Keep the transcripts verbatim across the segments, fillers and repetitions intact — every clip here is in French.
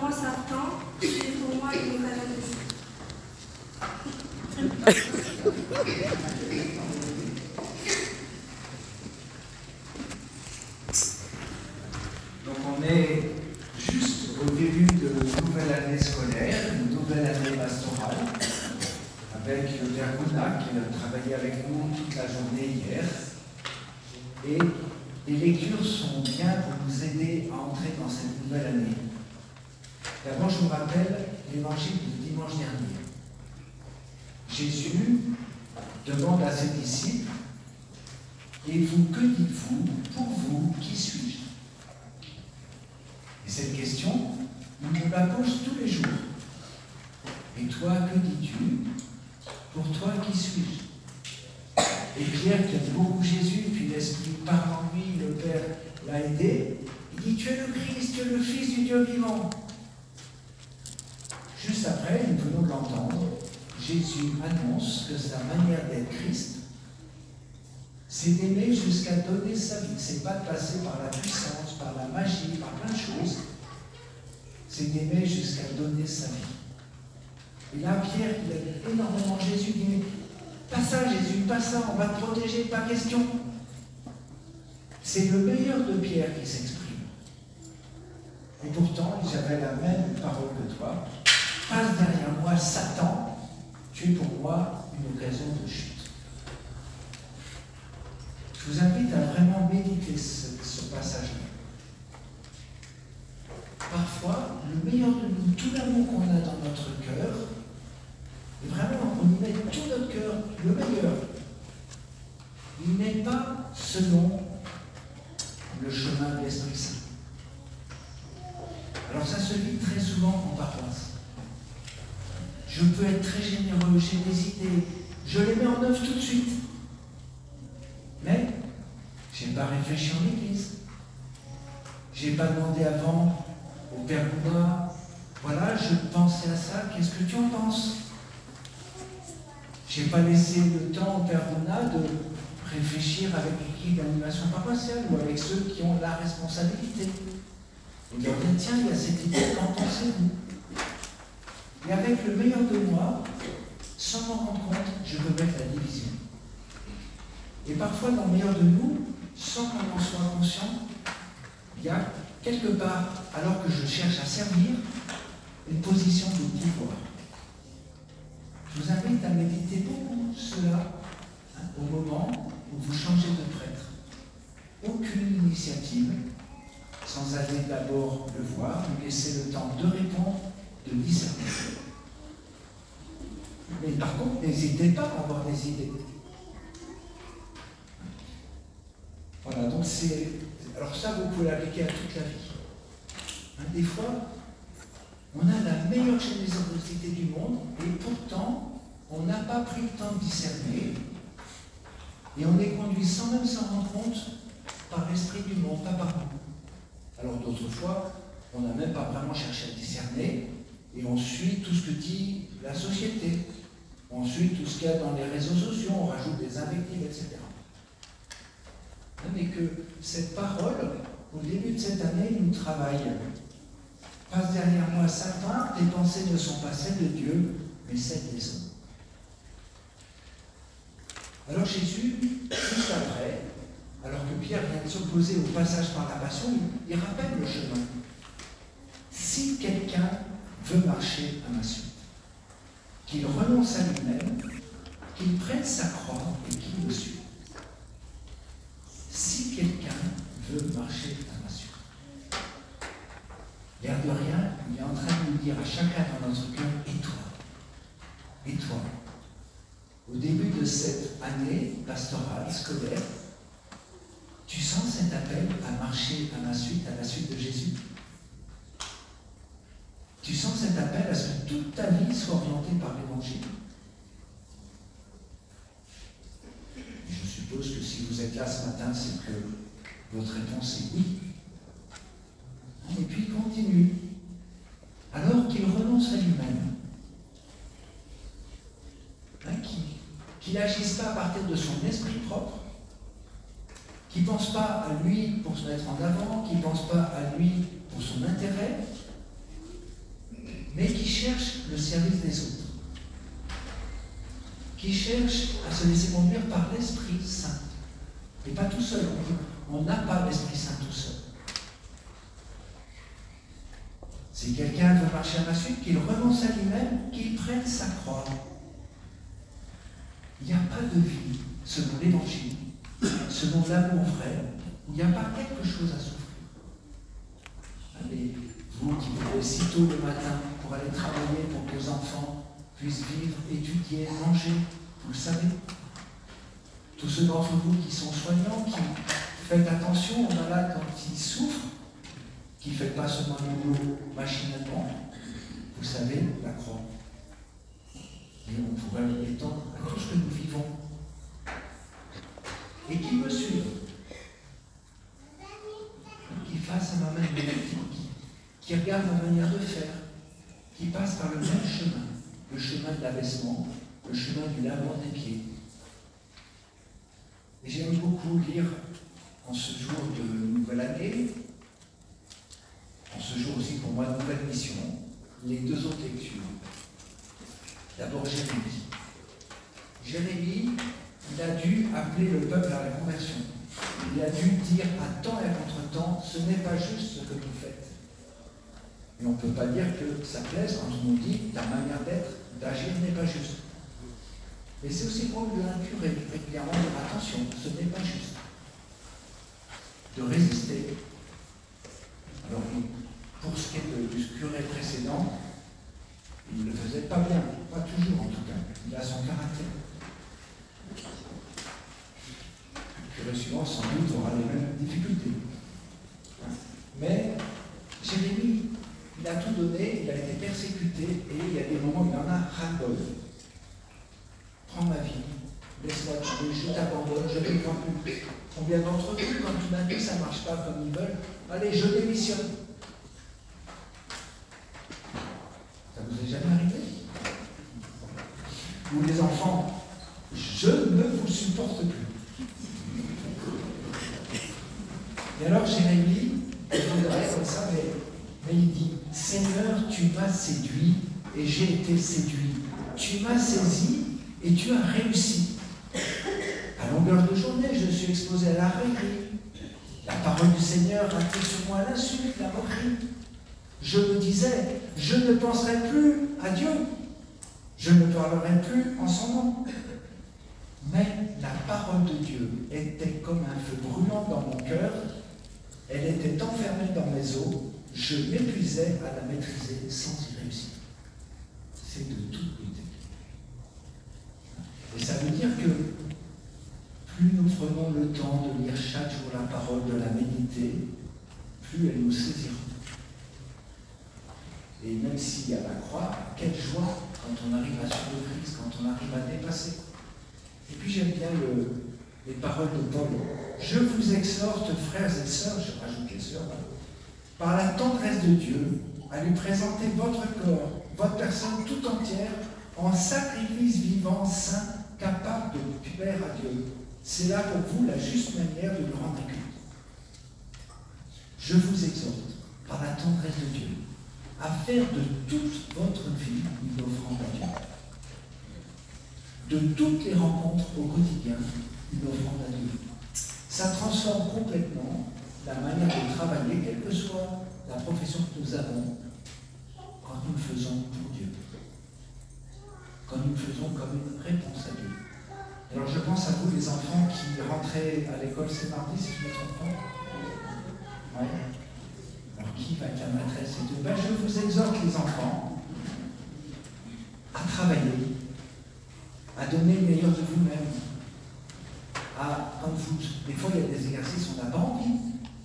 moi Satan, c'est pour moi une occasion de chute. Donc on est juste au début de nouvelle année scolaire, une nouvelle année pastorale, avec le père Gouna qui a travaillé avec nous toute la journée hier. Et les lectures sont bien pour nous aider à entrer dans cette nouvelle année. D'abord, je vous rappelle l'évangile du dimanche dernier. Jésus demande à ses disciples: et vous, que dites-vous? Pour vous, qui suis-je? Et cette question, on nous la pose tous les jours. Et toi, que dis-tu? Pour toi, qui suis-je? Et Pierre, qui aime beaucoup Jésus, puis l'Esprit parle en lui, le Père l'a aidé, il dit: tu es le Christ, tu es le Fils du Dieu vivant. Juste après, nous venons de l'entendre, Jésus annonce que sa manière d'être Christ, c'est d'aimer jusqu'à donner sa vie. C'est pas de passer par la puissance, par la magie, par plein de choses. C'est d'aimer jusqu'à donner sa vie. Et là, Pierre, il aime énormément Jésus, il dit: mais pas ça, Jésus, pas ça, on va te protéger, pas question. C'est le meilleur de Pierre qui s'exprime. Et pourtant, j'avais la même parole que toi. Passe derrière moi, Satan, tu es pour moi une occasion de chute. Je vous invite à vraiment méditer ce, ce passage-là. Parfois, le meilleur de nous, tout l'amour qu'on a dans notre cœur, et vraiment, on y met tout notre cœur, le meilleur, il n'est pas selon le chemin de l'Esprit Saint. Alors ça se vit très souvent en paroisse. Je peux être très généreux, j'ai des idées, je les mets en œuvre tout de suite. Mais je n'ai pas réfléchi en Église. Je n'ai pas demandé avant au Père Gouna: voilà, je pensais à ça, qu'est-ce que tu en penses? Je n'ai pas laissé le temps au Père Gouna de réfléchir avec l'équipe d'animation paroissiale ou avec ceux qui ont la responsabilité. Et dire: tiens, il y a cette idée, qu'en pensez-vous? Et avec le meilleur de moi, sans m'en rendre compte, je peux mettre la division. Et parfois, dans le meilleur de nous, sans qu'on en soit conscient, il y a quelque part, alors que je cherche à servir, une position de pouvoir. Je vous invite à méditer beaucoup cela hein, au moment où vous changez de prêtre. Aucune initiative, sans aller d'abord le voir, lui laisser le temps de répondre, de discerner. Mais par contre, n'hésitez pas à avoir des idées. Voilà, donc c'est... Alors ça, vous pouvez l'appliquer à toute la vie. Hein, des fois, on a la meilleure générosité du monde, et pourtant, on n'a pas pris le temps de discerner, et on est conduit sans même s'en rendre compte par l'esprit du monde, pas par nous. Alors d'autres fois, on n'a même pas vraiment cherché à discerner, et on suit tout ce que dit la société. On suit tout ce qu'il y a dans les réseaux sociaux, on rajoute des invectives, et cetera. Mais que cette parole, au début de cette année, nous travaille. Passe derrière moi, Satan, tes pensées ne sont pas celles de Dieu, mais celles des hommes. Alors Jésus, juste après, alors que Pierre vient de s'opposer au passage par la passion, il, il rappelle le chemin. Si quelqu'un veut marcher à ma suite, qu'il renonce à lui-même, qu'il prenne sa croix et qu'il me suive. Si quelqu'un veut marcher à ma suite. L'air de rien, il est en train de nous dire à chacun dans notre cœur: et toi? Et toi? Au début de cette année pastorale, scolaire, tu sens cet appel à marcher à ma suite, à la suite de Jésus? Tu sens cet appel à ce que toute ta vie soit orientée par l'Évangile? Je suppose que si vous êtes là ce matin, c'est que votre réponse est oui. Et puis il continue. Alors qu'il renonce à lui-même, hein, qu'il n'agisse pas à partir de son esprit propre, qu'il ne pense pas à lui pour se mettre en avant, qu'il ne pense pas à lui pour son intérêt, cherche le service des autres, qui cherche à se laisser conduire par l'Esprit Saint. Et pas tout seul, on n'a pas l'Esprit Saint tout seul. Si quelqu'un veut marcher à ma suite, qu'il renonce à lui-même, qu'il prenne sa croix. Il n'y a pas de vie selon l'Évangile, selon l'amour vrai, où il n'y a pas quelque chose à souffrir. Allez, vous qui vous levez si tôt le matin pour aller travailler, pour que vos enfants puissent vivre, étudier, manger, vous le savez. Tous ceux d'entre vous qui sont soignants, qui faites attention aux malades quand ils souffrent, qui ne faites pas seulement le boulot machinalement, vous savez, la croix. Et on pourrait l'étendre à tout ce que nous vivons. Et qui me suivent, qui fassent à ma main magnétique, qui regardent ma manière de faire, qui passent par le même chemin, le chemin de l'abaissement, le chemin du lavement des pieds. Et j'aime beaucoup lire en ce jour de nouvelle année, en ce jour aussi pour moi de nouvelle mission, les deux autres lectures. D'abord Jérémie. Jérémie, il a dû appeler le peuple à la conversion. Il a dû dire à temps et à contre-temps, ce n'est pas juste ce que vous faites. Et on ne peut pas dire que ça plaise quand on nous dit la manière d'être, d'agir n'est pas juste. Et c'est aussi pour le curé régulièrement dire attention, ce n'est pas juste. De résister. Alors, pour ce qui est du curé précédent, il ne le faisait pas bien, pas toujours en tout cas. Il a son caractère. Le curé suivant, sans doute, aura les mêmes difficultés. Mais Jérémie, il a tout donné, il a été persécuté, et il y a des moments où il en a ras-le-bol. Prends ma vie, laisse-moi tomber, je t'abandonne, je ne comprends plus. Combien d'entre vous, quand tout d'un coup ça ne marche pas comme ils veulent, allez, je démissionne. Ça vous est jamais arrivé? Ou les enfants, je ne vous supporte plus. Et alors Jérémie, il voudrait comme ça, mais, mais il dit, Seigneur, tu m'as séduit et j'ai été séduit. Tu m'as saisi et tu as réussi. À longueur de journée, je suis exposé à la raillerie. La parole du Seigneur a pris sur moi l'insulte, la moquerie. Je me disais, je ne penserai plus à Dieu. Je ne parlerai plus en son nom. Mais la parole de Dieu était comme un feu brûlant dans mon cœur. Elle était enfermée dans mes os. Je m'épuisais à la maîtriser sans y réussir. C'est de toute beauté. Et ça veut dire que plus nous prenons le temps de lire chaque jour la parole, de la méditer, plus elle nous saisira. Et même s'il y a la croix, quelle joie quand on arrive à suivre le Christ, quand on arrive à dépasser. Et puis j'aime bien le, les paroles de Paul. Je vous exhorte, frères et sœurs, je rajoute les sœurs, par la tendresse de Dieu, à lui présenter votre corps, votre personne tout entière, en sacrifice vivant, saint, capable de plaire à Dieu. C'est là pour vous la juste manière de lui rendre culte. Je vous exhorte, par la tendresse de Dieu, à faire de toute votre vie une offrande à Dieu. De toutes les rencontres au quotidien, une offrande à Dieu. Ça transforme complètement la manière de travailler, quelle que soit la profession que nous avons, quand nous le faisons pour Dieu. Quand nous le faisons comme une réponse à Dieu. Alors je pense à vous, les enfants qui rentraient à l'école ce mardi, si je ne me trompe pas. Ouais. Alors qui va être la maîtresse et tout? Ben, je vous exhorte, les enfants, à travailler, à donner le meilleur de vous-même. À, quand vous, des fois il y a des exercices, on n'a pas envie.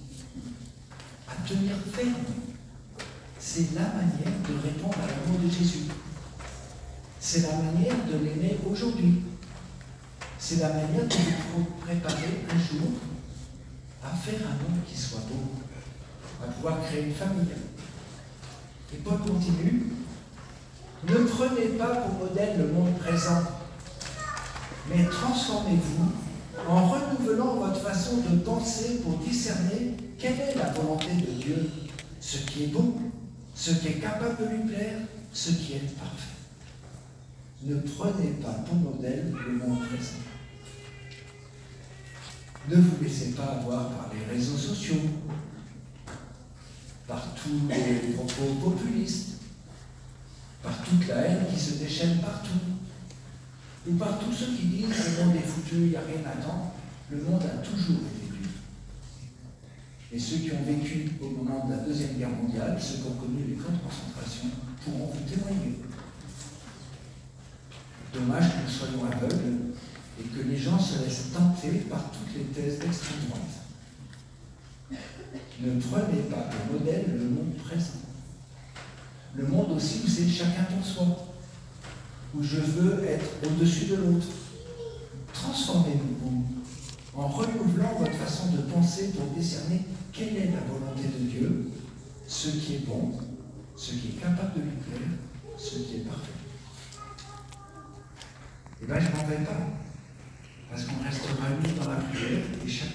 À tenir ferme. C'est la manière de répondre à l'amour de Jésus. C'est la manière de l'aimer aujourd'hui. C'est la manière de vous préparer un jour à faire un monde qui soit beau, à pouvoir créer une famille. Et Paul continue, ne prenez pas pour modèle le monde présent, mais transformez-vous en renouvelant votre façon de penser pour discerner quelle est la volonté de Dieu, ce qui est bon, ce qui est capable de lui plaire ce qui est parfait. Ne prenez pas pour modèle le monde présent. Ne vous laissez pas avoir par les réseaux sociaux, par tous les propos populistes, par toute la haine qui se déchaîne partout, ou par tous ceux qui disent que le monde est foutu, il n'y a rien à attendre. Le monde a toujours été dur. Et ceux qui ont vécu au moment de la Deuxième Guerre mondiale, ceux qui ont connu les camps de concentration, pourront vous témoigner. Dommage que nous soyons aveugles et que les gens se laissent tenter par toutes les thèses d'extrême droite. Ne prenez pas pour modèle le monde présent. Le monde aussi où c'est chacun pour soi, où je veux être au-dessus de l'autre. Transformez-vous en renouvelant votre façon de penser pour décerner quelle est la volonté de Dieu, ce qui est bon, ce qui est capable de lui plaire, ce qui est parfait. Et bien, je n'en vais pas, parce qu'on restera unis dans la prière et chacun